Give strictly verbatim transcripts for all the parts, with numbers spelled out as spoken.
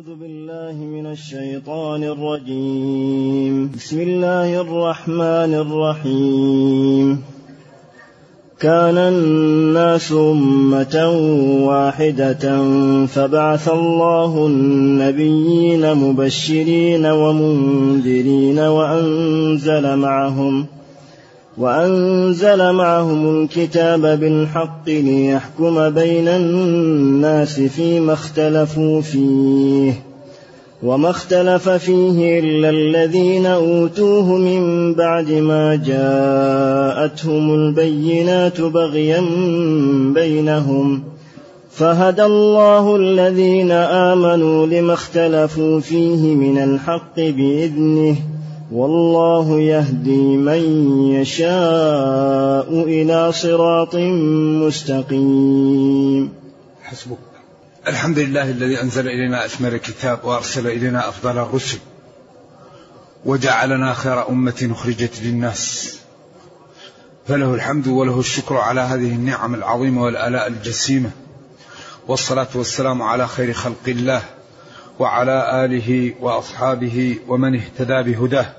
أعوذ بالله من الشيطان الرجيم. بسم الله الرحمن الرحيم. كان الناس أمة واحدة فبعث الله النبيين مبشرين ومنذرين وأنزل معهم وأنزل معهم الكتاب بالحق ليحكم بين الناس فيما اختلفوا فيه وما اختلف فيه إلا الذين أوتوه من بعد ما جاءتهم البينات بغيا بينهم فهدى الله الذين آمنوا لما اختلفوا فيه من الحق بإذنه والله يهدي من يشاء إلى صراط مستقيم. حسبك. الحمد لله الذي أنزل إلينا أشمل الكتاب وأرسل إلينا أفضل الرسل وجعلنا خير أمة أخرجت للناس، فله الحمد وله الشكر على هذه النعم العظيمة والآلاء الجسيمة، والصلاة والسلام على خير خلق الله وعلى آله وأصحابه ومن اهتدى بهداه.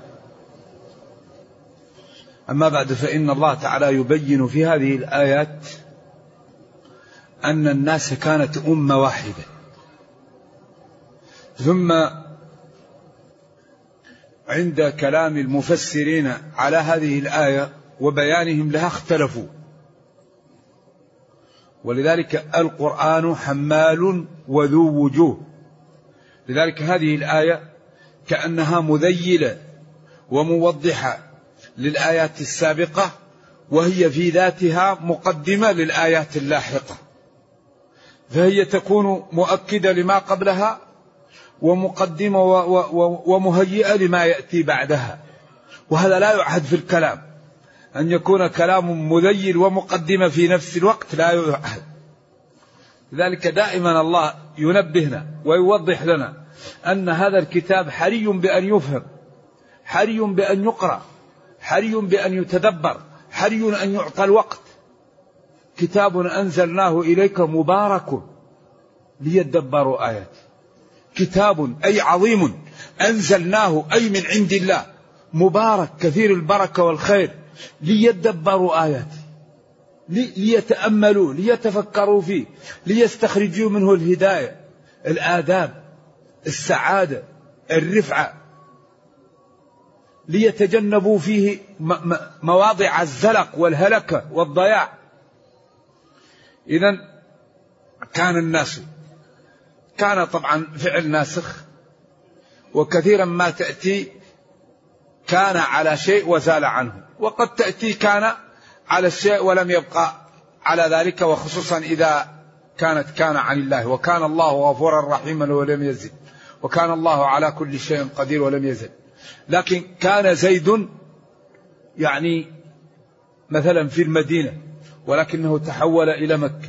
أما بعد، فإن الله تعالى يبين في هذه الآيات أن الناس كانت أمة واحدة، ثم عند كلام المفسرين على هذه الآية وبيانهم لها اختلفوا، ولذلك القرآن حمال وذو وجوه. لذلك هذه الآية كأنها مذيلة وموضحة للآيات السابقة، وهي في ذاتها مقدمة للآيات اللاحقة، فهي تكون مؤكدة لما قبلها ومقدمة ومهيئة لما يأتي بعدها. وهذا لا يعهد في الكلام، أن يكون كلام مذيل ومقدمة في نفس الوقت لا يعهد. لذلك دائما الله ينبهنا ويوضح لنا أن هذا الكتاب حري بأن يفهم، حري بأن يقرأ، حري بأن يتدبر، حري أن يعطى الوقت. كتاب أنزلناه إليك مبارك ليدبروا آياته. كتاب أي عظيم أنزلناه أي من عند الله، مبارك كثير البركة والخير، ليدبروا آياته، ليتأملوا، ليتفكروا فيه، ليستخرجوا منه الهداية، الآداب، السعادة، الرفعة، ليتجنبوا فيه مواضع الزلق والهلكة والضياع. إذن كان الناس، كان طبعا فعل ناسخ، وكثيرا ما تأتي كان على شيء وزال عنه، وقد تأتي كان على الشيء ولم يبقى على ذلك، وخصوصا إذا كانت كان عن الله. وكان الله غفورا رحيما ولم يزل، وكان الله على كل شيء قدير ولم يزل. لكن كان زيد يعني مثلا في المدينة ولكنه تحول إلى مكة.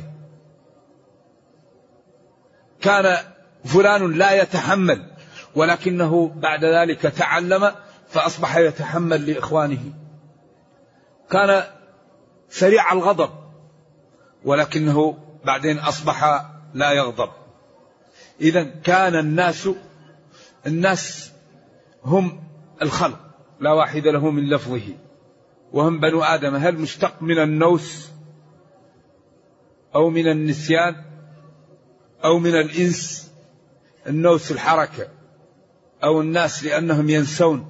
كان فلان لا يتحمل ولكنه بعد ذلك تعلم فأصبح يتحمل لإخوانه. كان سريع الغضب ولكنه بعدين أصبح لا يغضب. إذن كان الناس، الناس هم الخلق لا واحد له من لفظه، وهم بنو آدم. هل مشتق من النوس أو من النسيان أو من الإنس؟ النوس الحركة، أو الناس لأنهم ينسون،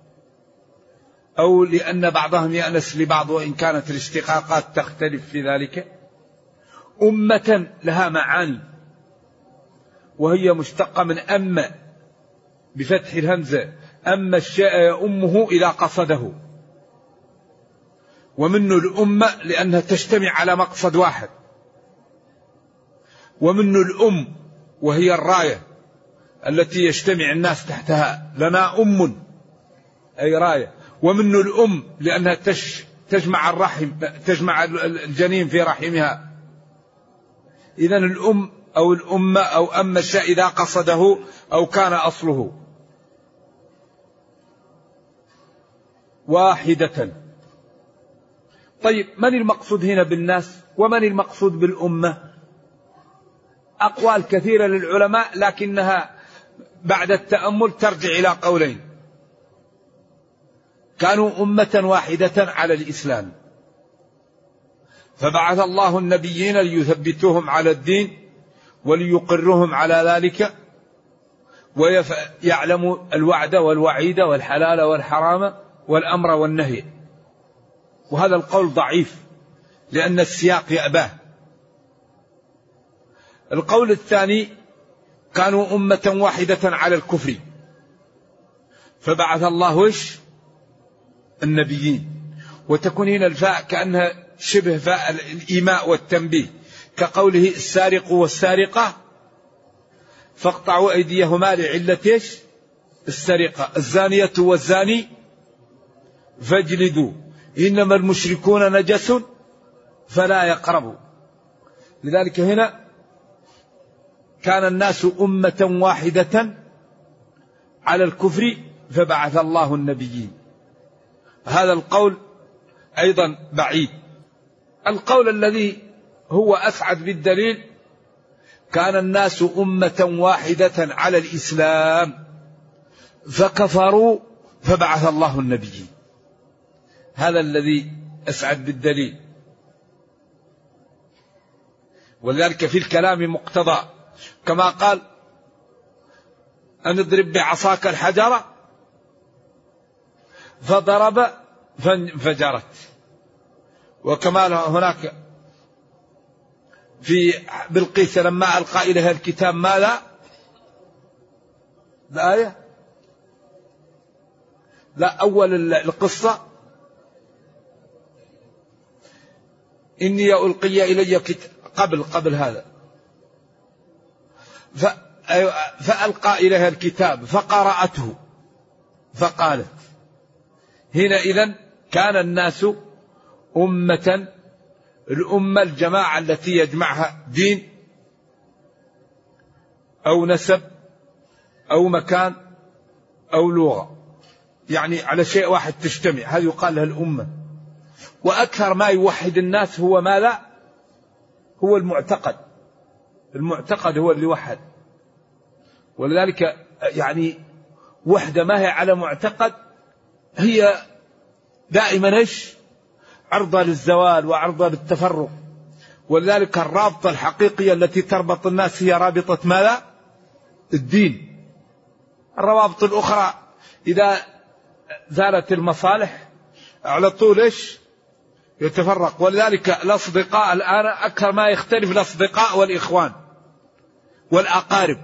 أو لأن بعضهم يأنس لبعض، وإن كانت الاشتقاقات تختلف في ذلك. أمة لها معاني، وهي مشتقة من أم بفتح الهمزة، أما الشيء يأمه إذا قصده، ومنه الأمة لأنها تجتمع على مقصد واحد، ومنه الأم وهي الراية التي يجتمع الناس تحتها، لنا أم أي راية. ومنه الأم لأنها تجمع الرحم، تجمع الجنين في رحمها. إذن الأم أو الأمة أو أما الشيء إذا قصده أو كان أصله. واحدة. طيب من المقصود هنا بالناس ومن المقصود بالأمة؟ أقوال كثيرة للعلماء، لكنها بعد التأمل ترجع إلى قولين: كانوا أمة واحدة على الإسلام، فبعث الله النبيين ليثبتوهم على الدين وليقرهم على ذلك، ويعلموا الوعد والوعيد والحلال والحرام والأمر والنهي. وهذا القول ضعيف لأن السياق يأباه. القول الثاني: كانوا أمة واحدة على الكفر، فبعث الله إيش؟ النبيين. وتكون هنا الفاء كأنها شبه فاء الإيماء والتنبيه، كقوله: السارق والسارقة فاقطعوا أيديهما لعلة إيش؟ السرقة، الزانية والزاني فاجلدوا، إنما المشركون نجس فلا يقربوا. لذلك هنا كان الناس أمة واحدة على الكفر فبعث الله النبيين. هذا القول أيضا بعيد. القول الذي هو أسعد بالدليل: كان الناس أمة واحدة على الإسلام فكفروا فبعث الله النبيين. هذا الذي أسعد بالدليل. ولذلك في الكلام مقتضى، كما قال: أن اضرب بعصاك الحجر فضرب فانفجرت. وكما هناك في بلقيس لما ألقى إليها الكتاب ماذا؟ الآية لا أول القصة: إني ألقي إلي كتاب، قبل قبل هذا، فألقى إليها الكتاب فقرأته فقالت. هنا إذن كان الناس أمة، الأمة الجماعة التي يجمعها دين أو نسب أو مكان أو لغة، يعني على شيء واحد تجتمع، هذا يقال لها الأمة. وأكثر ما يوحد الناس هو ماذا؟ هو المعتقد. المعتقد هو اللي وحد. ولذلك يعني وحدة ما هي على معتقد هي دائما إيش؟ عرضة للزوال وعرضة للتفرق. ولذلك الرابطة الحقيقية التي تربط الناس هي رابطة ماذا؟ الدين. الروابط الأخرى إذا زالت المصالح على طول إيش؟ يتفرق. ولذلك الأصدقاء الآن أكثر ما يختلف الأصدقاء والإخوان والأقارب.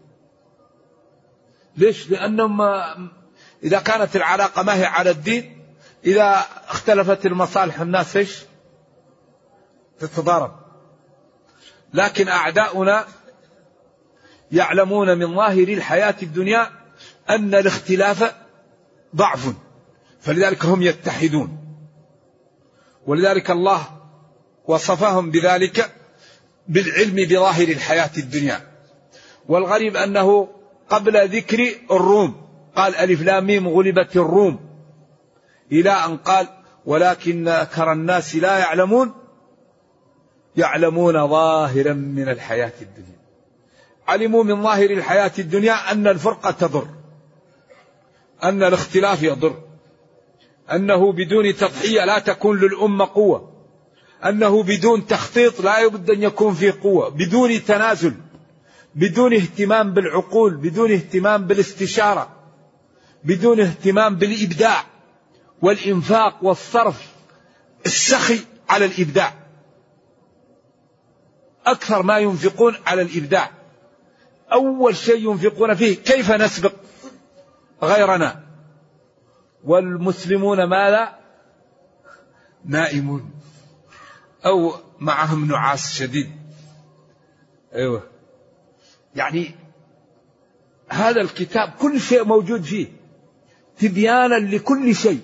ليش؟ لأنهم إذا كانت العلاقة ما هي على الدين، إذا اختلفت المصالح الناس إيش؟ تتضارب. لكن أعداؤنا يعلمون من ظاهر الحياة الدنيا أن الاختلاف ضعف، فلذلك هم يتحدون. ولذلك الله وصفهم بذلك بالعلم بظاهر الحياة الدنيا. والغريب أنه قبل ذكر الروم قال: ألف لام ميم غلبت الروم، إلى أن قال: ولكن أكثر الناس لا يعلمون يعلمون ظاهرا من الحياة الدنيا. علموا من ظاهر الحياة الدنيا أن الفرقة تضر، أن الاختلاف يضر، أنه بدون تضحية لا تكون للأمة قوة، أنه بدون تخطيط لا يبد أن يكون فيه قوة، بدون تنازل، بدون اهتمام بالعقول، بدون اهتمام بالاستشارة، بدون اهتمام بالإبداع والإنفاق والصرف، السخي على الإبداع. أكثر ما ينفقون على الإبداع. أول شيء ينفقون فيه كيف نسبق غيرنا. والمسلمون ماذا؟ نائمون أو معهم نعاس شديد. أيوة، يعني هذا الكتاب كل شيء موجود فيه تبيانا لكل شيء،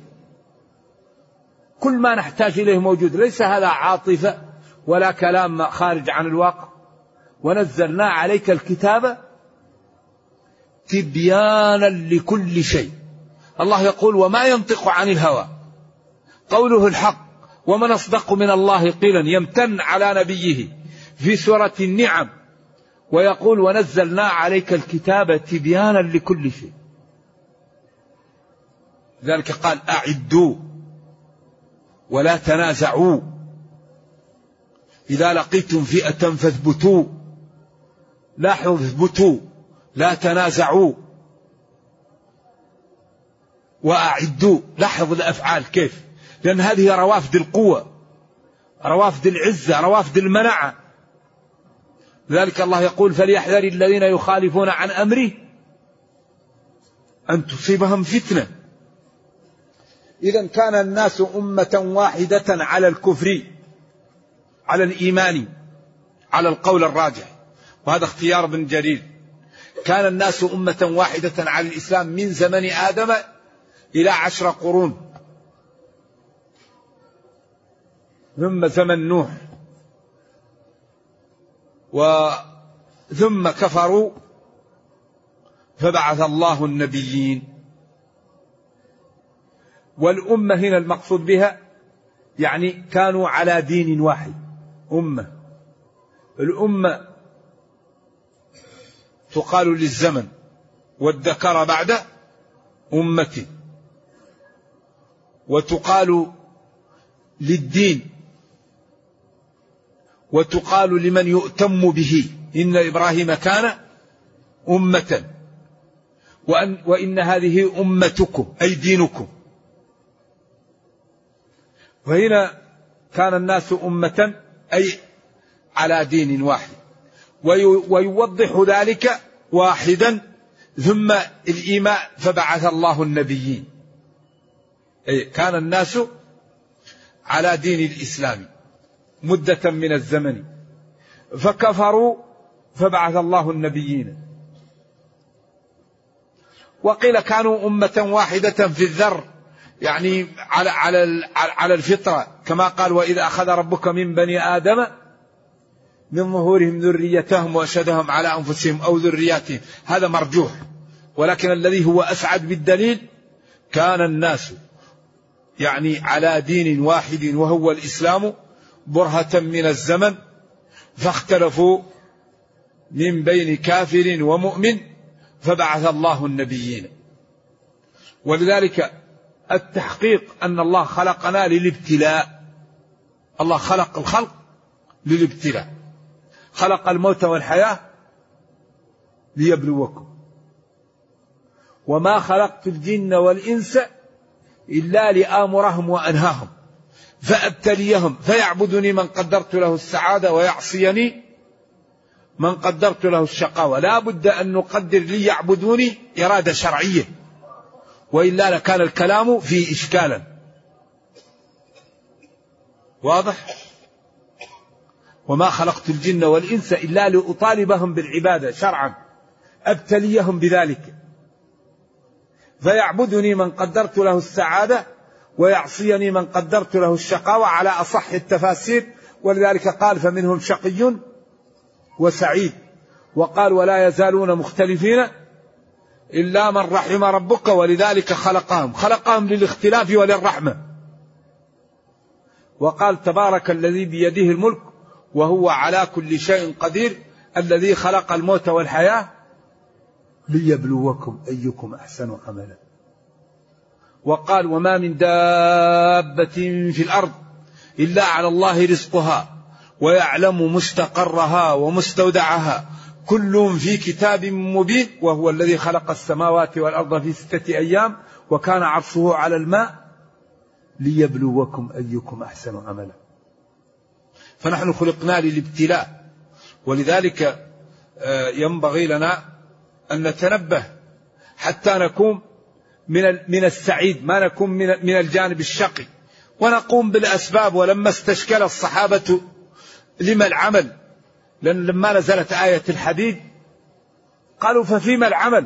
كل ما نحتاج إليه موجود. ليس هذا عاطفة ولا كلام خارج عن الواقع. ونزلنا عليك الكتاب تبيانا لكل شيء. الله يقول: وما ينطق عن الهوى قوله الحق ومن أصدق من الله قيلا. يمتن على نبيه في سورة النعم ويقول ونزلنا عليك الكتاب تبيانا لكل شيء. ذلك قال أعدوا ولا تنازعوا، إذا لقيتم فئة فاثبتوا، لاحظوا اثبتوا لا تنازعوا، وأعدوا. لاحظ الأفعال كيف، لأن هذه روافد القوة، روافد العزة، روافد المنعة. لذلك الله يقول فليحذر الذين يخالفون عن أمره أن تصيبهم فتنة. إذن كان الناس أمة واحدة على الكفر، على الإيمان، على القول الراجح، وهذا اختيار ابن جرير. كان الناس أمة واحدة على الإسلام من زمن آدم إلى عشر قرون، ثم زمن نوح، وثم كفروا فبعث الله النبيين. والأمة هنا المقصود بها يعني كانوا على دين واحد، أمة. الأمة تقال للزمن، والذكر بعد أمتي، وتقال للدين، وتقال لمن يؤتم به. إن إبراهيم كان أمة، وأن وإن هذه أمتكم أي دينكم. وهنا كان الناس أمة أي على دين واحد، ويوضح ذلك واحدا ثم الإيماء فبعث الله النبيين. أي كان الناس على دين الإسلام مدة من الزمن، فكفروا فبعث الله النبيين. وقيل كانوا أمة واحدة في الذر، يعني على على على الفطرة، كما قال وإذ أخذ ربك من بني آدم من ظهورهم ذريتهم وأشهدهم على أنفسهم أو ذرياتهم. هذا مرجوح، ولكن الذي هو أسعد بالدليل كان الناس يعني على دين واحد وهو الإسلام برهة من الزمن، فاختلفوا من بين كافر ومؤمن فبعث الله النبيين. ولذلك التحقيق أن الله خلقنا للابتلاء. الله خلق الخلق للابتلاء، خلق الموت والحياة ليبلوكم، وما خلقت الجن والإنس إلا لآمرهم وأنهاهم فأبتليهم فيعبدني من قدرت له السعادة ويعصيني من قدرت له الشقاوة. لا بد أن نقدر لي يعبدوني إرادة شرعية، وإلا لكان الكلام فيه إشكالا. واضح؟ وما خلقت الجن والإنس إلا لأطالبهم بالعبادة شرعا، أبتليهم بذلك فيعبدني من قدرت له السعادة ويعصيني من قدرت له الشقاوة على أصح التفاسير. ولذلك قال فمنهم شقي وسعيد، وقال ولا يزالون مختلفين إلا من رحم ربك ولذلك خلقهم، خلقهم للاختلاف وللرحمة. وقال تبارك الذي بيده الملك وهو على كل شيء قدير الذي خلق الموت والحياة ليبلوكم أيكم أحسن عملا. وقال وما من دابة في الأرض إلا على الله رزقها ويعلم مستقرها ومستودعها كل في كتاب مبين وهو الذي خلق السماوات والأرض في ستة أيام وكان عرشه على الماء ليبلوكم أيكم أحسن عملا. فنحن خلقنا للابتلاء، ولذلك ينبغي لنا أن نتنبه حتى نكون من من السعيد، ما نكون من الجانب الشقي، ونقوم بالأسباب. ولما استشكل الصحابة لما العمل، لأن لما نزلت آية الحديد قالوا ففيما العمل؟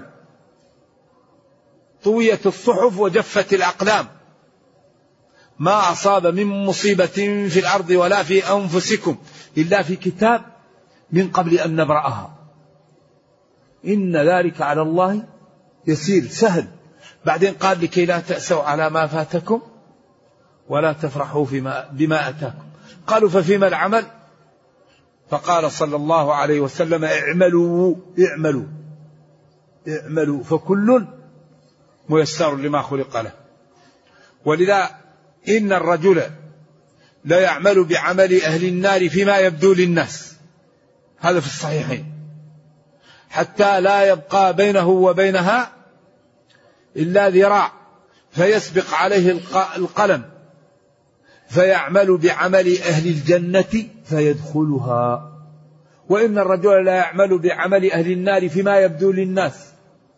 طويت الصحف وجفت الأقلام، ما أصاب من مصيبة في الأرض ولا في أنفسكم إلا في كتاب من قبل أن نبرأها إن ذلك على الله يسير سهل. بعدين قال لكي لا تأسوا على ما فاتكم ولا تفرحوا فيما بما أتاكم. قالوا ففيما العمل؟ فقال صلى الله عليه وسلم اعملوا اعملوا اعملوا فكل ميسر لما خلق له. ولذا إن الرجل لا يعمل بعمل أهل النار فيما يبدو للناس، هذا في الصحيحين، حتى لا يبقى بينه وبينها إلا ذراع فيسبق عليه القلم فيعمل بعمل أهل الجنة فيدخلها. وإن الرجل لا يعمل بعمل أهل النار فيما يبدو للناس،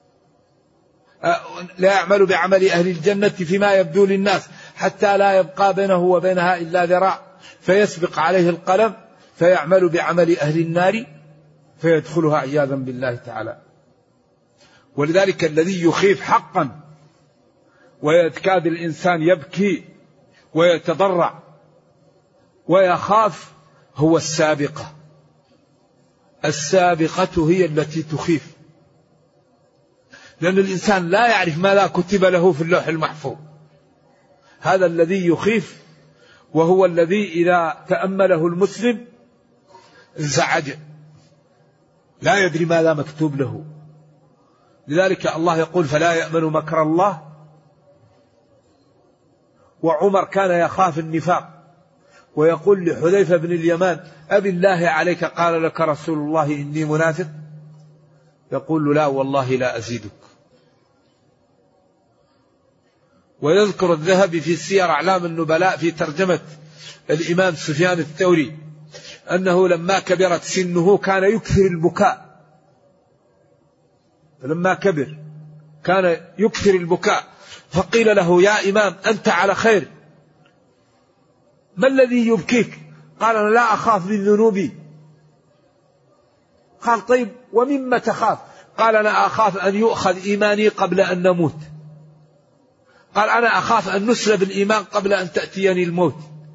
لا يعمل بعمل أهل الجنة فيما يبدو للناس حتى لا يبقى بينه وبينها إلا ذراع فيسبق عليه القلم فيعمل بعمل أهل النار فيدخلها عياذا بالله تعالى. ولذلك الذي يخيف حقا ويكاد الإنسان يبكي ويتضرع ويخاف هو السابقة. السابقة هي التي تخيف، لأن الإنسان لا يعرف ما لا كتب له في اللوح المحفوظ. هذا الذي يخيف، وهو الذي إذا تأمله المسلم انزعج، لا يدري ما لا مكتوب له. لذلك الله يقول فلا يأمن مكر الله. وعمر كان يخاف النفاق ويقول لحذيفة بن اليمان أبي الله عليك قال لك رسول الله إني منافق؟ يقول له لا والله لا أزيدك. ويذكر الذهبي في سير أعلام النبلاء في ترجمة الإمام سفيان الثوري أنه لما كبرت سنه كان يكثر البكاء، فلما كبر كان يكثر البكاء، فقيل له يا إمام أنت على خير، ما الذي يبكيك؟ قال أنا لا أخاف من ذنوبي. قال طيب ومما تخاف؟ قال أنا أخاف أن يؤخذ إيماني قبل أن نموت. قال أنا أخاف أن نسلب الإيمان قبل أن تأتيني الموت.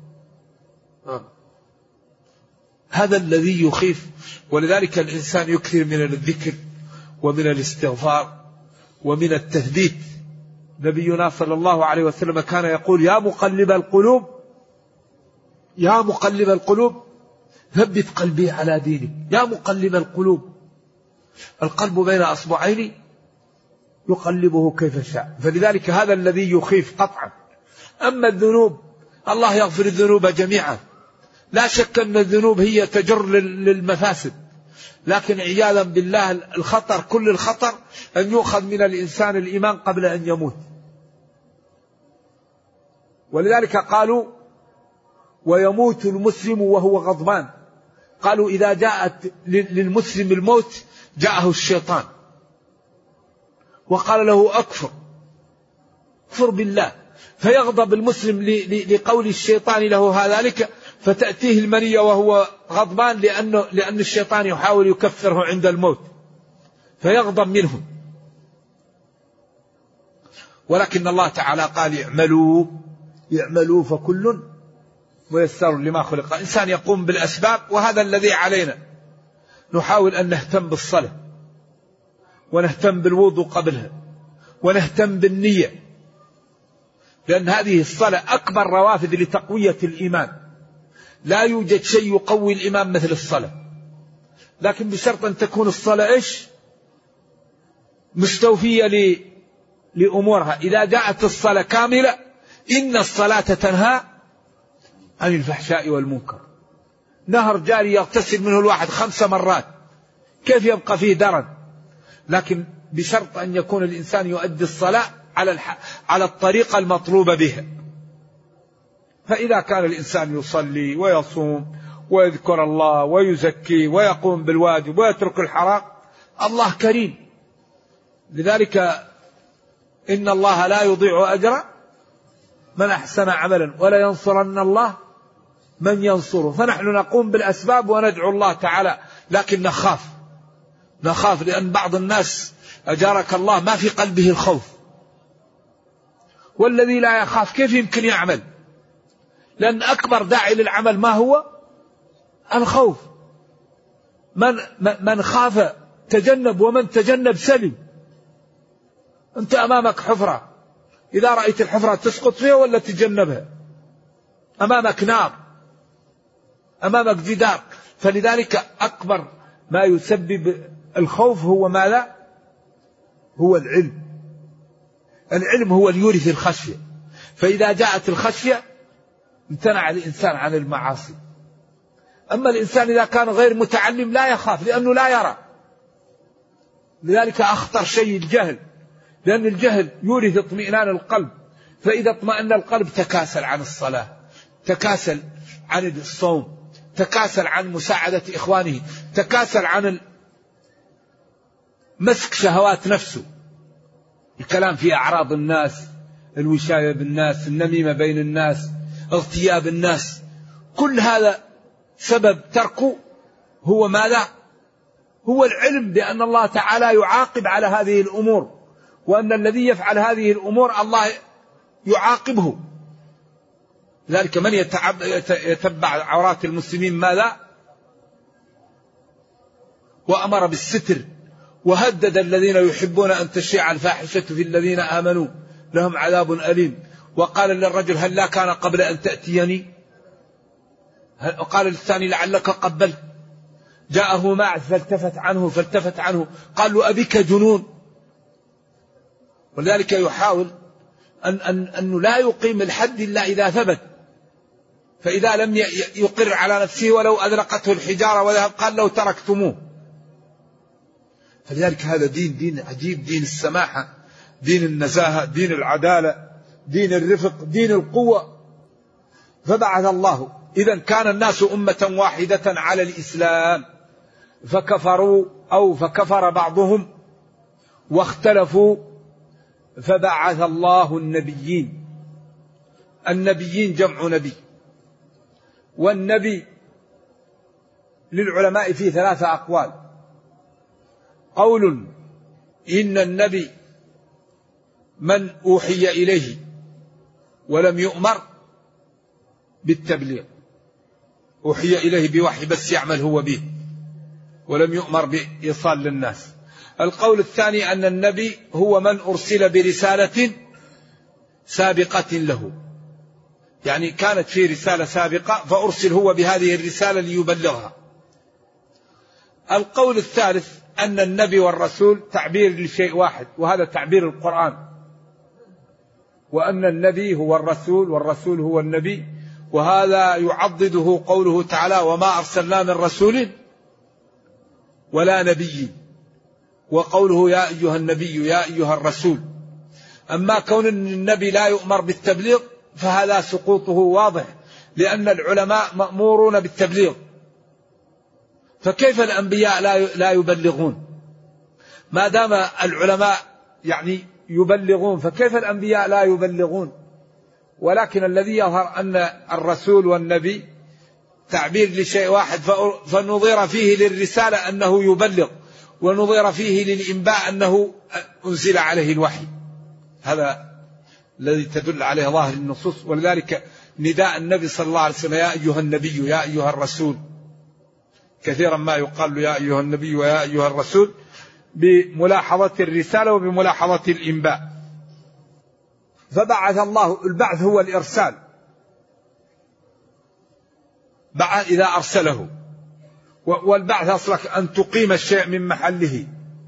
هذا الذي يخيف. ولذلك الإنسان يكثر من الذكر ومن الاستغفار ومن التثبيت. نبينا صلى الله عليه وسلم كان يقول يا مقلب القلوب يا مقلب القلوب ثبت قلبي على دينك. يا مقلب القلوب، القلب بين أصبعين يقلبه كيف شاء. فلذلك هذا الذي يخيف قطعا. أما الذنوب الله يغفر الذنوب جميعا، لا شك أن الذنوب هي تجر للمفاسد، لكن عياذا بالله الخطر كل الخطر أن يؤخذ من الإنسان الإيمان قبل أن يموت. ولذلك قالوا ويموت المسلم وهو غضبان. قالوا إذا جاءت للمسلم الموت جاءه الشيطان وقال له أكفر كفر بالله، فيغضب المسلم لقول الشيطان له ذلك، فتأتيه المنية وهو غضبان لأنه لأن الشيطان يحاول يكفره عند الموت فيغضب منه. ولكن الله تعالى قال اعملوا اعملوا فكل ميسر لما خلق. إنسان يقوم بالأسباب، وهذا الذي علينا. نحاول أن نهتم بالصلاة ونهتم بالوضوء قبلها ونهتم بالنية، لأن هذه الصلاة أكبر روافد لتقوية الإيمان. لا يوجد شيء يقوي الإيمان مثل الصلاة، لكن بشرط أن تكون الصلاة إيش مستوفية ل... لأمورها. إذا جاءت الصلاة كاملة إن الصلاة تنهى عن الفحشاء والمنكر. نهر جاري يغتسل منه الواحد خمس مرات كيف يبقى فيه درن؟ لكن بشرط أن يكون الإنسان يؤدي الصلاة على الح... على الطريقة المطلوبة بها. فإذا كان الإنسان يصلي ويصوم ويذكر الله ويزكي ويقوم بالواجب ويترك الحرام الله كريم. لذلك إن الله لا يضيع أجر من أحسن عملا ولا ينصرن الله من ينصره. فنحن نقوم بالأسباب وندعو الله تعالى، لكن نخاف نخاف لأن بعض الناس أجارك الله ما في قلبه الخوف. والذي لا يخاف كيف يمكن يعمل؟ لأن أكبر داعي للعمل ما هو؟ الخوف. من من خاف تجنب ومن تجنب سلم. أنت أمامك حفرة، إذا رأيت الحفرة تسقط فيها ولا تجنبها؟ أمامك نار، أمامك جدار، فلذلك أكبر ما يسبب الخوف هو ماذا؟ هو العلم. العلم هو اللي يورث الخشية، فإذا جاءت الخشية امتنع الإنسان عن المعاصي. أما الإنسان إذا كان غير متعلم لا يخاف لأنه لا يرى. لذلك أخطر شيء الجهل، لأن الجهل يورث اطمئنان القلب، فإذا اطمأن القلب تكاسل عن الصلاة، تكاسل عن الصوم، تكاسل عن مساعدة إخوانه، تكاسل عن مسك شهوات نفسه، الكلام في أعراض الناس، الوشاية بالناس، النميمة بين الناس، اغتياب الناس. كل هذا سبب تركه هو ماذا؟ هو العلم بأن الله تعالى يعاقب على هذه الأمور، وأن الذي يفعل هذه الأمور الله يعاقبه. لذلك من يتبع عورات المسلمين ماذا؟ وأمر بالستر، وهدد الذين يحبون أن تشيع الفاحشة في الذين آمنوا لهم عذاب أليم. وقال للرجل هل لا كان قبل أن تأتيني؟ وقال للثاني لعلك قبلت. جاءه معه فالتفت عنه فالتفت عنه قال له أبيك جنون. ولذلك يحاول أن أن أنه لا يقيم الحد إلا إذا ثبت، فإذا لم يقر على نفسه ولو أذرقته الحجارة وذهب قال لو تركتموه. فلذلك هذا دين دين عجيب، دين السماحة، دين النزاهة، دين العدالة، دين الرفق، دين القوة. فبعث الله. إذن كان الناس أمة واحدة على الإسلام فكفروا أو فكفر بعضهم واختلفوا، فبعث الله النبيين. النبيين جمع نبي، والنبي للعلماء فيه ثلاثة أقوال. قول إن النبي من أوحي إليه ولم يؤمر بالتبليغ، أوحي إليه بوحي بس يعمل هو به ولم يؤمر بإيصال للناس. القول الثاني أن النبي هو من أرسل برسالة سابقة له، يعني كانت في رسالة سابقة فأرسل هو بهذه الرسالة ليبلغها. القول الثالث أن النبي والرسول تعبير لشيء واحد، وهذا تعبير القرآن، وأن النبي هو الرسول والرسول هو النبي، وهذا يعضده قوله تعالى وما أرسلنا من رسول ولا نبي، وقوله يا أيها النبي يا أيها الرسول. أما كون النبي لا يؤمر بالتبليغ فهذا سقوطه واضح، لأن العلماء مأمورون بالتبليغ، فكيف الأنبياء لا يبلغون؟ ما دام العلماء يعني يبلغون فكيف الأنبياء لا يبلغون؟ ولكن الذي يظهر أن الرسول والنبي تعبير لشيء واحد، فنظير فيه للرسالة أنه يبلغ، ونظير فيه للإنباء أنه أنزل عليه الوحي. هذا الذي تدل عليه ظاهر النصوص. ولذلك نداء النبي صلى الله عليه وسلم يا أيها النبي يا أيها الرسول، كثيرا ما يقال له يا أيها النبي ويا أيها الرسول بملاحظة الرسالة وبملاحظة الإنباء. فبعث الله، البعث هو الإرسال، بعث إذا أرسله، والبعث أصلك أن تقيم الشيء من محله.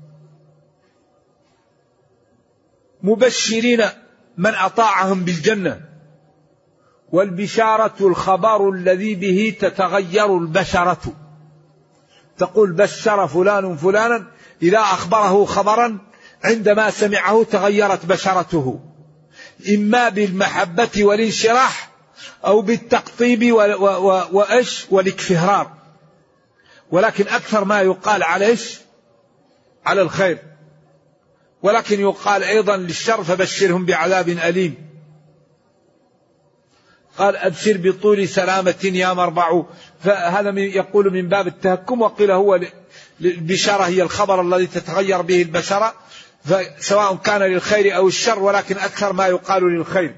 مبشرين من أطاعهم بالجنة، والبشارة الخبر الذي به تتغير البشرة. تقول بشر فلان فلانا، إذا أخبره خبرا عندما سمعه تغيرت بشرته، إما بالمحبة والانشراح أو بالتقطيب وإيش والاكفهرار. ولكن أكثر ما يقال على إيش؟ على الخير، ولكن يقال أيضا للشر فبشرهم بعذاب أليم. قال أبشر بطول سلامة يا مربع، فهذا يقول من باب التهكم، وقيل هو البشارة هي الخبر الذي تتغير به البشرة، فسواء كان للخير أو الشر، ولكن أكثر ما يقال للخير.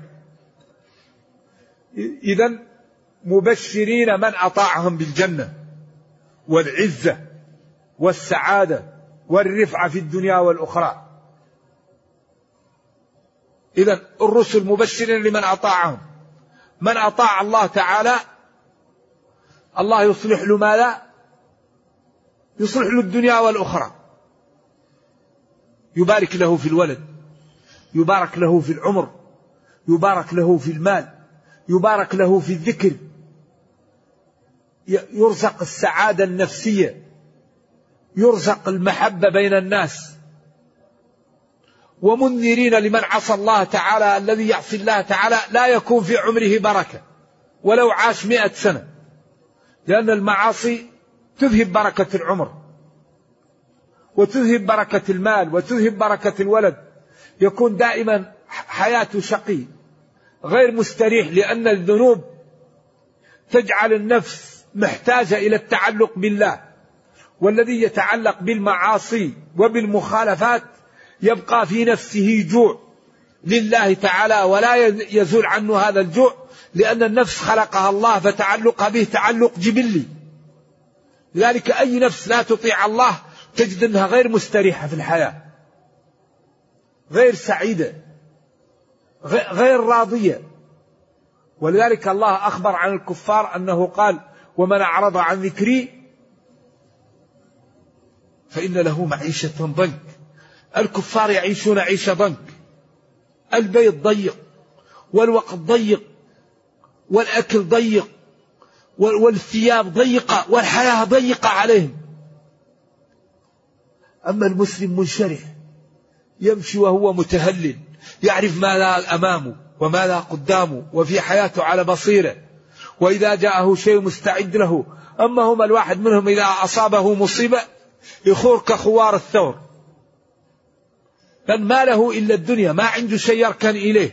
إذن مبشرين من أطاعهم بالجنة والعزة والسعادة والرفعة في الدنيا والأخرى. إذن الرسل مبشرين لمن أطاعهم. من أطاع الله تعالى الله يصلح له ماذا؟ يصلح له الدنيا والأخرى، يبارك له في الولد، يبارك له في العمر، يبارك له في المال، يبارك له في الذكر، يرزق السعادة النفسية، يرزق المحبة بين الناس. ومنذرين لمن عصى الله تعالى، الذي يعصي الله تعالى لا يكون في عمره بركة ولو عاش مئة سنة، لأن المعاصي تذهب بركة العمر وتذهب بركة المال وتذهب بركة الولد، يكون دائما حياته شقي غير مستريح، لأن الذنوب تجعل النفس محتاجة إلى التعلق بالله، والذي يتعلق بالمعاصي وبالمخالفات يبقى في نفسه جوع لله تعالى ولا يزول عنه هذا الجوع، لأن النفس خلقها الله فتعلقها به تعلق جبلي. لذلك أي نفس لا تطيع الله تجد أنها غير مستريحة في الحياة، غير سعيدة، غير راضية. ولذلك الله أخبر عن الكفار أنه قال: ومن أعرض عن ذكري فإن له معيشة ضنك. الكفار يعيشون عيشة ضنك، البيت ضيق والوقت ضيق والأكل ضيق والثياب ضيقة والحياة ضيقة عليهم. أما المسلم منشرح، يمشي وهو متهلل، يعرف ماذا أمامه وماذا قدامه، وفي حياته على بصيرة، وإذا جاءه شيء مستعد له. أما هم الواحد منهم إذا أصابه مصيبة يخور كخوار الثور، لأن ما له إلا الدنيا، ما عنده شيء يركن إليه.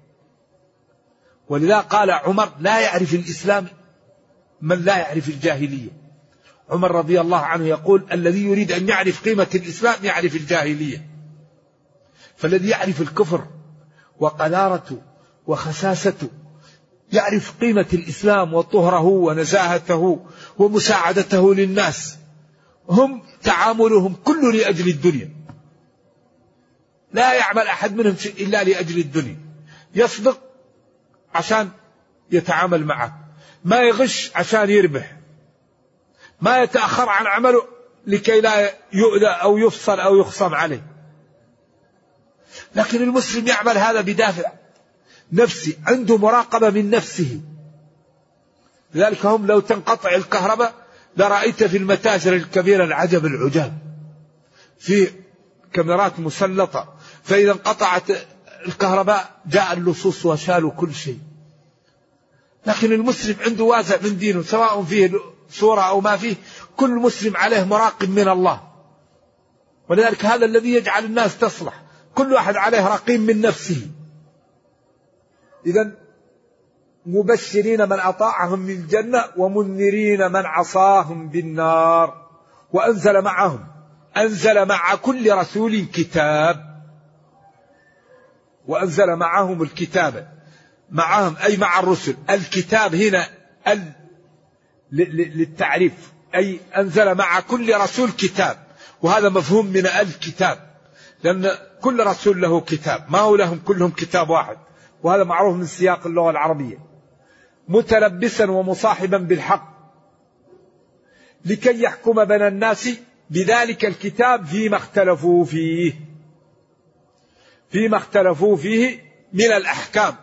ولذا قال عمر: لا يعرف الإسلام من لا يعرف الجاهلية. عمر رضي الله عنه يقول: الذي يريد أن يعرف قيمة الإسلام يعرف الجاهلية. فالذي يعرف الكفر وقذارته وخساسته يعرف قيمة الإسلام وطهره ونزاهته ومساعدته للناس. هم تعاملهم كله لأجل الدنيا، لا يعمل أحد منهم شيء إلا لأجل الدنيا. يصدق عشان يتعامل معه، ما يغش عشان يربح، ما يتأخر عن عمله لكي لا يؤذى أو يفصل أو يخصم عليه. لكن المسلم يعمل هذا بدافع نفسي، عنده مراقبة من نفسه. لذلك هم لو تنقطع الكهرباء لرأيت في المتاجر الكبيرة العجب العجاب، في كاميرات مسلطة، فإذا انقطعت الكهرباء جاء اللصوص وشالوا كل شيء. لكن المسلم عنده وازع من دينه، سواء فيه صورة أو ما فيه، كل مسلم عليه مراقب من الله. ولذلك هذا الذي يجعل الناس تصلح، كل واحد عليه رقيب من نفسه. إذن مبشرين من أطاعهم بالجنة ومنذرين من عصاهم بالنار. وأنزل معهم، أنزل مع كل رسول كتاب، وأنزل معهم الكتاب، معهم أي مع الرسل. الكتاب هنا ال للتعريف، أي أنزل مع كل رسول كتاب، وهذا مفهوم من الكتاب، لأن كل رسول له كتاب، ما هو لهم كلهم كتاب واحد، وهذا معروف من سياق اللغة العربية. متلبسا ومصاحبا بالحق لكي يحكم بين الناس بذلك الكتاب فيما اختلفوا فيه، فيما اختلفوا فيه من الأحكام.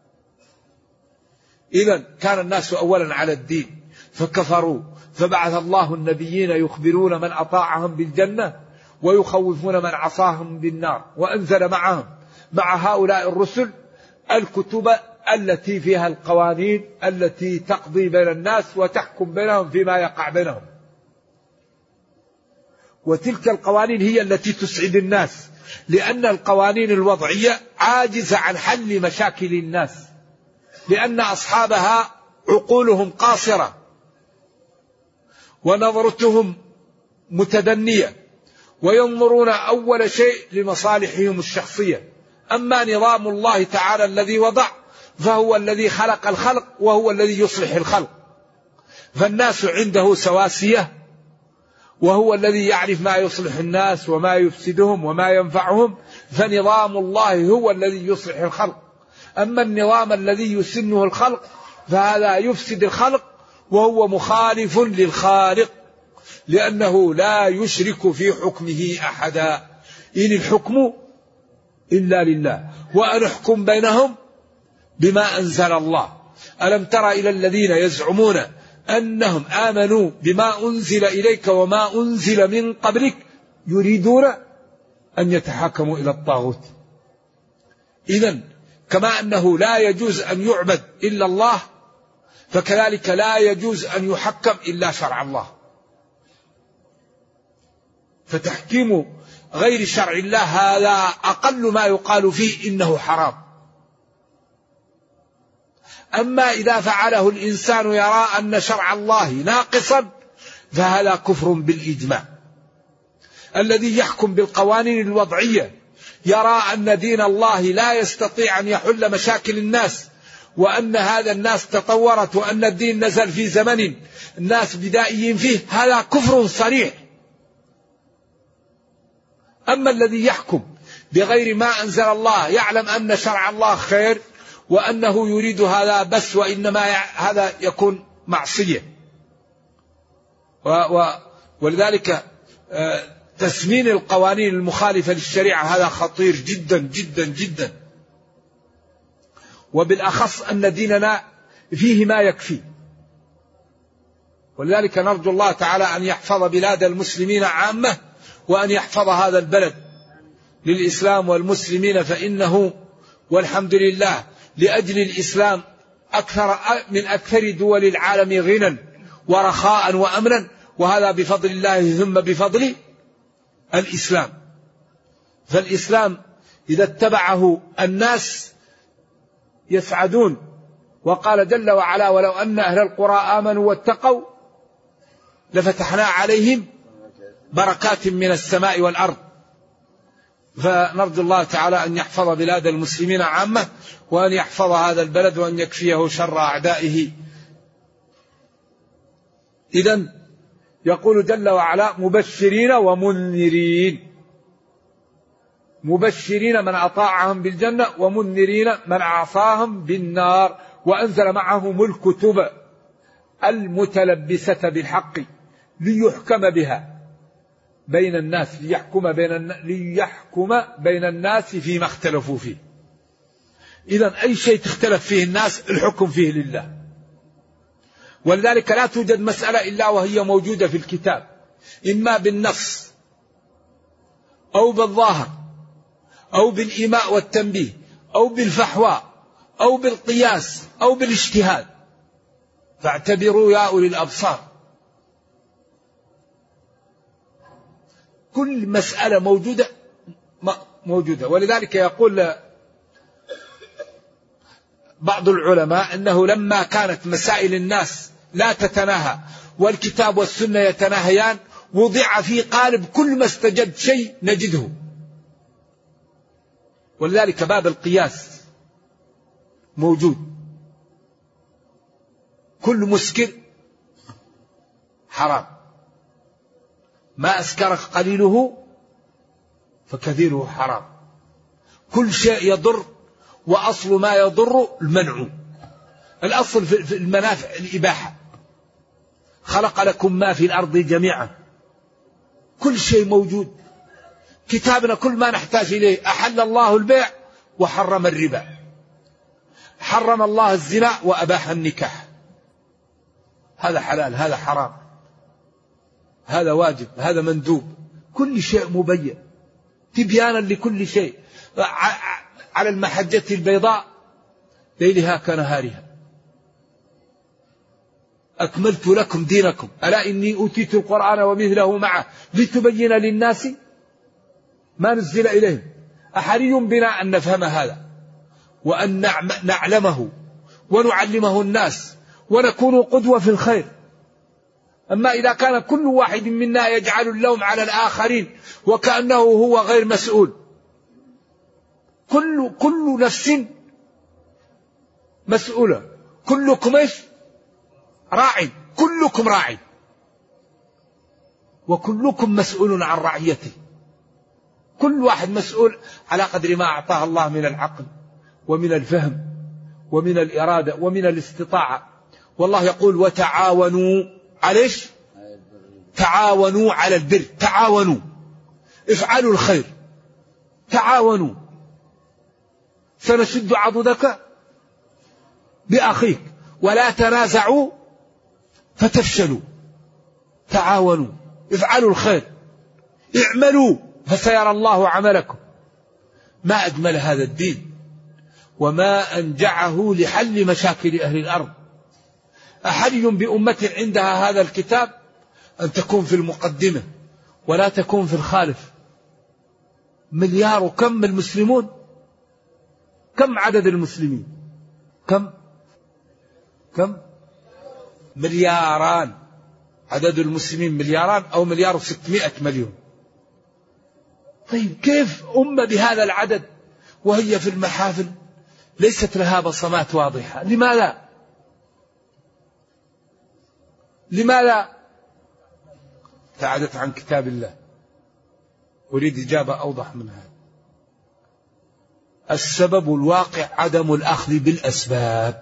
إذن كان الناس أولا على الدين فكفروا، فبعث الله النبيين يخبرون من أطاعهم بالجنة ويخوفون من عصاهم بالنار. وأنزل معهم مع هؤلاء الرسل الكتب التي فيها القوانين التي تقضي بين الناس وتحكم بينهم فيما يقع بينهم. وتلك القوانين هي التي تسعد الناس، لأن القوانين الوضعية عاجزة عن حل مشاكل الناس، لأن أصحابها عقولهم قاصرة ونظرتهم متدنية، وينظرون أول شيء لمصالحهم الشخصية. أما نظام الله تعالى الذي وضع فهو الذي خلق الخلق وهو الذي يصلح الخلق، فالناس عنده سواسية، وهو الذي يعرف ما يصلح الناس وما يفسدهم وما ينفعهم، فنظام الله هو الذي يصلح الخلق. أما النظام الذي يسنه الخلق فهذا يفسد الخلق وهو مخالف للخالق. لأنه لا يشرك في حكمه أحدا. إن الحكم إلا لله وأن احكم بينهم بما أنزل الله. ألم تر إلى الذين يزعمون أنهم آمنوا بما أنزل إليك وما أنزل من قبلك يريدون أن يتحاكموا إلى الطاغوت. إذن كما أنه لا يجوز أن يعبد إلا الله فكذلك لا يجوز أن يحكم إلا شرع الله. فتحكيم غير شرع الله هذا أقل ما يقال فيه إنه حرام. أما إذا فعله الإنسان يرى أن شرع الله ناقصا فهذا كفر بالإجماع. الذي يحكم بالقوانين الوضعية يرى أن دين الله لا يستطيع أن يحل مشاكل الناس وأن هذا الناس تطورت وأن الدين نزل في زمن الناس بدائيين فيه، هذا كفر صريح. أما الذي يحكم بغير ما أنزل الله يعلم أن شرع الله خير وأنه يريد هذا بس وإنما هذا يكون معصية. ولذلك تسمين القوانين المخالفة للشريعة هذا خطير جدا جدا جدا، وبالأخص أن ديننا فيه ما يكفي. ولذلك نرجو الله تعالى أن يحفظ بلاد المسلمين عامة وأن يحفظ هذا البلد للإسلام والمسلمين، فإنه والحمد لله لأجل الإسلام أكثر من أكثر دول العالم غنى ورخاء وأمنا، وهذا بفضل الله ثم بفضل الإسلام. فالإسلام إذا اتبعه الناس يسعدون. وقال جل وعلا ولو أن أهل القرى آمنوا واتقوا لفتحنا عليهم بركات من السماء والأرض. فنرجو الله تعالى أن يحفظ بلاد المسلمين عامة وأن يحفظ هذا البلد وأن يكفيه شر أعدائه. إذن يقول جل وعلا مبشرين ومنذرين. مبشرين من أطاعهم بالجنة ومنذرين من عصاهم بالنار، وأنزل معهم الكتب المتلبسة بالحق ليحكم بها بين الناس ليحكم بين ليحكم بين الناس فيما اختلفوا فيه. إذن أي شيء تختلف فيه الناس الحكم فيه لله. ولذلك لا توجد مسألة إلا وهي موجودة في الكتاب، إما بالنص أو بالظاهر أو بالإيماء والتنبيه أو بالفحوى أو بالقياس أو بالاجتهاد. فاعتبروا يا أولي الأبصار. كل مسألة موجودة موجودة. ولذلك يقول بعض العلماء أنه لما كانت مسائل الناس لا تتناهى والكتاب والسنة يتناهيان وضع في قالب كل ما استجد شيء نجده. ولذلك باب القياس موجود. كل مسكر حرام، ما أسكر قليله فكثيره حرام. كل شيء يضر وأصل ما يضر المنع. الأصل في المنافع الإباحة. خلق لكم ما في الأرض جميعا. كل شيء موجود. كتابنا كل ما نحتاج إليه. أحل الله البيع وحرم الربا. حرم الله الزنا وأباح النكاح. هذا حلال، هذا حرام، هذا واجب، هذا مندوب. كل شيء مبين تبيانا لكل شيء على المحجة البيضاء ليلها كنهارها. أكملت لكم دينكم ألا إني أوتيت القرآن ومثله معه لتبين للناس ما نزل إليهم. أحري بنا أن نفهم هذا وأن نعلمه ونعلمه الناس ونكون قدوة في الخير. أما إذا كان كل واحد منا يجعل اللوم على الآخرين وكأنه هو غير مسؤول. كل كل نفس مسؤولة. كلكم إيش؟ راعي. كلكم راعي وكلكم مسؤول عن رعيته. كل واحد مسؤول على قدر ما أعطاه الله من العقل ومن الفهم ومن الإرادة ومن الاستطاعة. والله يقول وتعاونوا على إيش؟ تعاونوا على البر، تعاونوا، افعلوا الخير، تعاونوا، سنشد عضدك بأخيك ولا تنازعوا فتفشلوا، تعاونوا، افعلوا الخير، اعملوا فسيرى الله عملكم. ما أجمل هذا الدين وما أنجعه لحل مشاكل أهل الأرض. أحري بأمة عندها هذا الكتاب أن تكون في المقدمة ولا تكون في الخالف. مليار وكم المسلمون؟ كم عدد المسلمين؟ كم؟ كم؟ ملياران. عدد المسلمين ملياران أو مليار وستمائة مليون. طيب كيف أمة بهذا العدد وهي في المحافل ليست لها بصمات واضحة؟ لماذا؟ لماذا ابتعدت عن كتاب الله؟ أريد إجابة أوضح من هذا. السبب الواقع عدم الأخذ بالأسباب،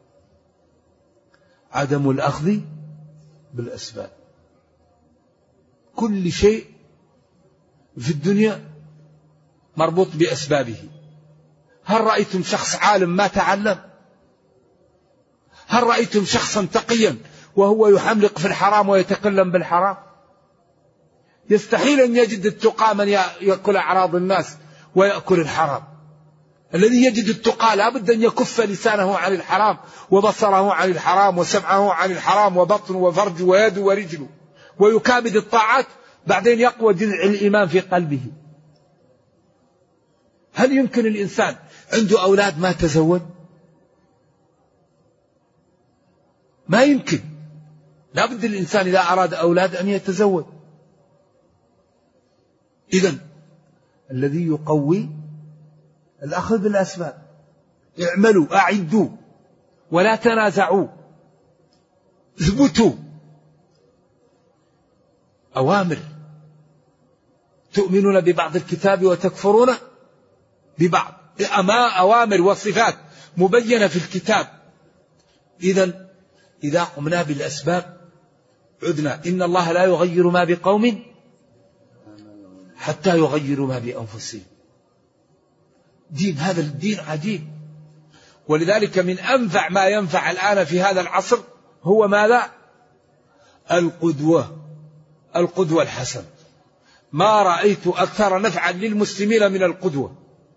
عدم الأخذ بالأسباب. كل شيء في الدنيا مربوط بأسبابه. هل رأيتم شخص عالم ما تعلم؟ هل رأيتم شخصا تقيا وهو يحملق في الحرام ويتكلم بالحرام؟ يستحيل أن يجد التقى من يأكل أعراض الناس ويأكل الحرام. الذي يجد التقى لا بد أن يكف لسانه عن الحرام وبصره عن الحرام وسمعه عن الحرام وبطنه وفرجه ويده ورجله ويكابد الطاعات، بعدين يقوى جذع الإيمان في قلبه. هل يمكن الإنسان عنده أولاد ما تزوج؟ ما يمكن. لا بد الإنسان إذا أراد أولاد أن يتزوج. إذن الذي يقوي الأخذ بالأسباب. اعملوا، أعدوا، ولا تنازعوا، اثبتوا. أوامر. تؤمنون ببعض الكتاب وتكفرون ببعض. أما أوامر وصفات مبينة في الكتاب. إذن إذا قمنا بالأسباب عدنا. إن الله لا يغير ما بقوم حتى يغيروا ما بأنفسهم. دين، هذا الدين عجيب. ولذلك من أنفع ما ينفع الآن في هذا العصر هو ماذا؟ القدوة، القدوة الحسنة. ما رأيت أكثر نفعا للمسلمين من القدوة.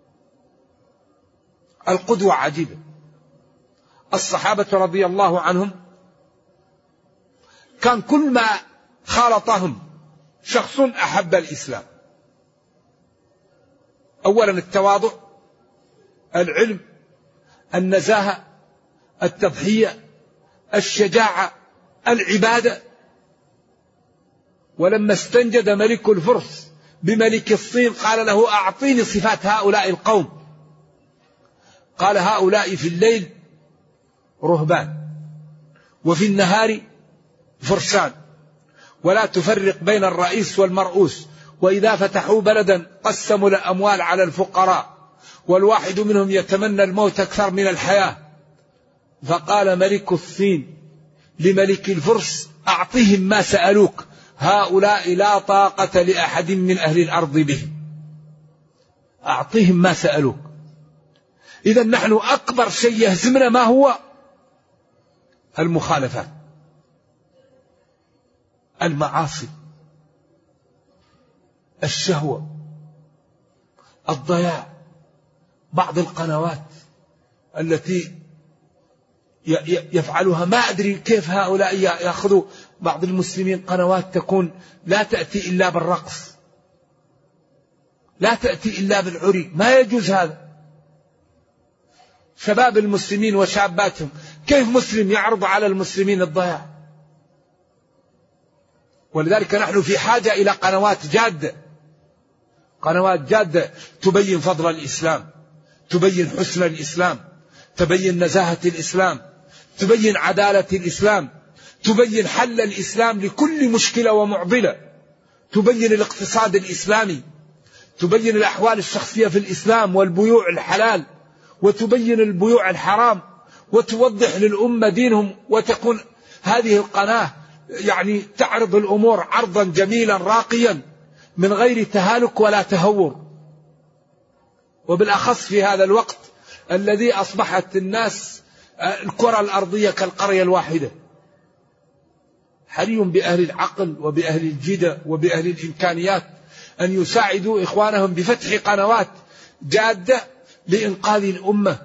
القدوة عجيبة. الصحابة رضي الله عنهم كان كل ما خالطهم شخص أحب الإسلام. أولا التواضع، العلم، النزاهة، التضحية، الشجاعة، العبادة. ولما استنجد ملك الفرس بملك الصين قال له أعطيني صفات هؤلاء القوم. قال هؤلاء في الليل رهبان وفي النهار فرسان، ولا تفرق بين الرئيس والمرؤوس، وإذا فتحوا بلدا قسموا الأموال على الفقراء، والواحد منهم يتمنى الموت أكثر من الحياة. فقال ملك الصين لملك الفرس أعطهم ما سألوك، هؤلاء لا طاقة لأحد من أهل الأرض به. أعطهم ما سألوك. إذا نحن أكبر شيء يهزمنا ما هو؟ المخالفات، المعاصي، الشهوة، الضياع. بعض القنوات التي يفعلها ما أدري كيف هؤلاء يأخذوا بعض المسلمين قنوات تكون لا تأتي إلا بالرقص، لا تأتي إلا بالعري. ما يجوز هذا. شباب المسلمين وشاباتهم، كيف مسلم يعرض على المسلمين الضياع؟ ولذلك نحن في حاجة إلى قنوات جادة، قنوات جادة تبين فضل الإسلام، تبين حسن الإسلام، تبين نزاهة الإسلام، تبين عدالة الإسلام، تبين حل الإسلام لكل مشكلة ومعضلة، تبين الاقتصاد الإسلامي، تبين الأحوال الشخصية في الإسلام والبيوع الحلال، وتبين البيوع الحرام، وتوضح للأمة دينهم. وتكون هذه القناة يعني تعرض الأمور عرضا جميلا راقيا من غير تهالك ولا تهور، وبالأخص في هذا الوقت الذي أصبحت الناس الكرة الأرضية كالقرية الواحدة. حري بأهل العقل وبأهل الجدة وبأهل الإمكانيات أن يساعدوا إخوانهم بفتح قنوات جادة لإنقاذ الأمة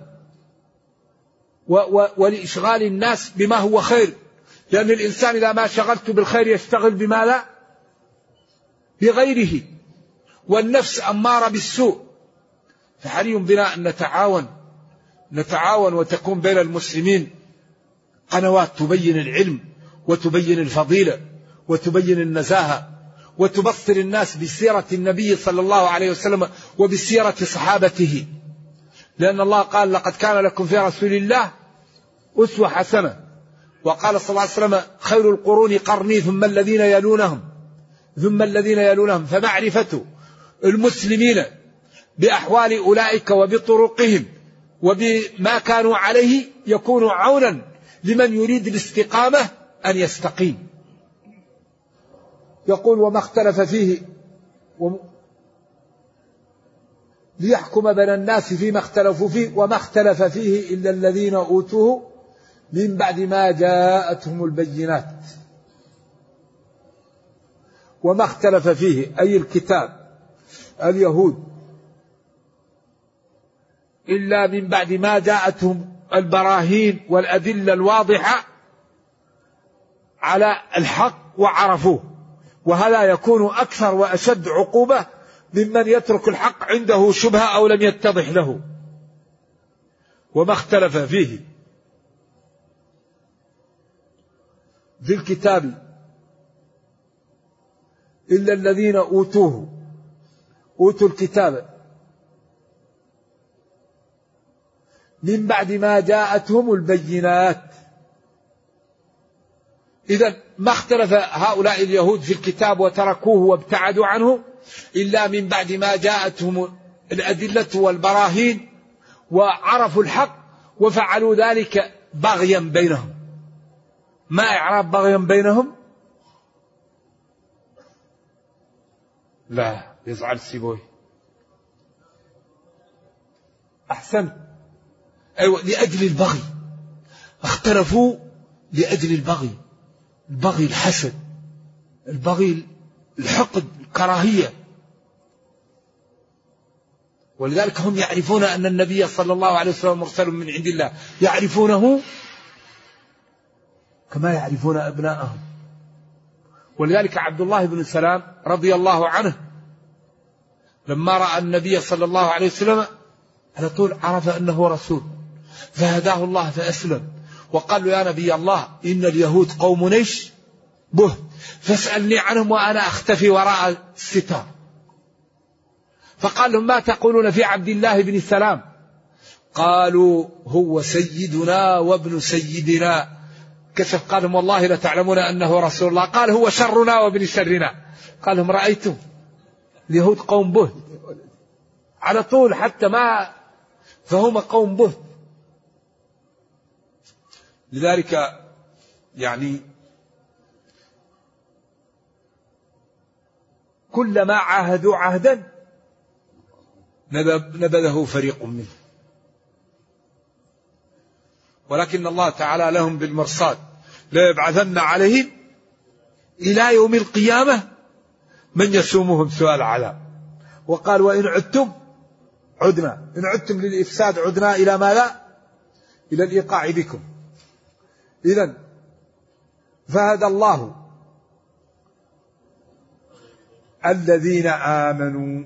ولإشغال الناس بما هو خير، لأن الإنسان إذا ما شغلت بالخير يشتغل بما لا بغيره، والنفس أمارة بالسوء. فحري بنا أن نتعاون نتعاون وتكون بين المسلمين قنوات تبين العلم وتبين الفضيلة وتبين النزاهة وتبصر الناس بسيرة النبي صلى الله عليه وسلم وبسيرة صحابته، لأن الله قال لقد كان لكم في رسول الله أسوة حسنة، وقال صلى الله عليه وسلم خير القرون قرني ثم الذين يلونهم ثم الذين يلونهم. فمعرفة المسلمين بأحوال أولئك وبطرقهم وبما كانوا عليه يكون عونا لمن يريد الاستقامة أن يستقيم. يقول وما اختلف فيه و... ليحكم بين الناس فيما اختلفوا فيه وما اختلف فيه إلا الذين أوتوه من بعد ما جاءتهم البينات. وما اختلف فيه أي الكتاب اليهود إلا من بعد ما جاءتهم البراهين والأدلة الواضحة على الحق وعرفوه، وهذا يكون أكثر وأشد عقوبة ممن يترك الحق عنده شبهة أو لم يتضح له. وما اختلف فيه في الكتاب إلا الذين أوتوه أوتوا الكتاب من بعد ما جاءتهم البينات. إذن ما اختلف هؤلاء اليهود في الكتاب وتركوه وابتعدوا عنه إلا من بعد ما جاءتهم الأدلة والبراهين وعرفوا الحق وفعلوا ذلك بغيا بينهم. ما إعراب بغيا بينهم؟ لا يزعل سيبوي أحسن. أيوة لأجل البغي اختلفوا، لأجل البغي، البغي الحسد، البغي الحقد، الكراهية. ولذلك هم يعرفون أن النبي صلى الله عليه وسلم مرسل من عند الله، يعرفونه كما يعرفون أبناءهم. ولذلك عبد الله بن سلام رضي الله عنه لما رأى النبي صلى الله عليه وسلم على طول عرف أنه رسول، فهداه الله فأسلم، وقال له يا نبي الله إن اليهود قوم نيش به فاسألني عنهم وأنا أختفي وراء الستار. فقال لهم ما تقولون في عبد الله بن سلام؟ قالوا هو سيدنا وابن سيدنا. كشف قال لهم والله لتعلمون أنه رسول الله. قال هو شرنا وابن شرنا. قال لهم رأيتم اليهود قوم به على طول حتى ما فهم قوم به. لذلك يعني كلما عاهدوا عهدا نبذه فريق منه، ولكن الله تعالى لهم بالمرصاد لا يبعثن عليهم إلى يوم القيامة من يسومهم سوء العذاب. وقال وإن عدتم عدنا، إن عدتم للإفساد عدنا إلى ما لا إلى الإيقاع بكم. إذن فهدى الله الذين آمنوا،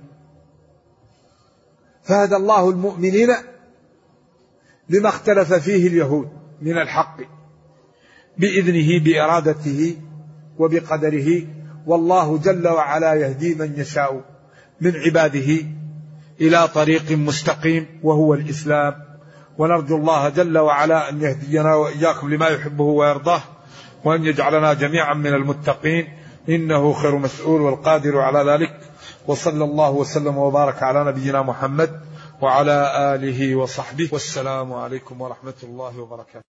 فهدى الله المؤمنين لما اختلف فيه اليهود من الحق بإذنه بإرادته وبقدره. والله جل وعلا يهدي من يشاء من عباده إلى طريق مستقيم وهو الإسلام. ونرجو الله جل وعلا أن يهدينا وإياكم لما يحبه ويرضاه، وأن يجعلنا جميعا من المتقين، إنه خير مسؤول والقادر على ذلك. وصلى الله وسلم وبارك على نبينا محمد وعلى آله وصحبه، والسلام عليكم ورحمة الله وبركاته.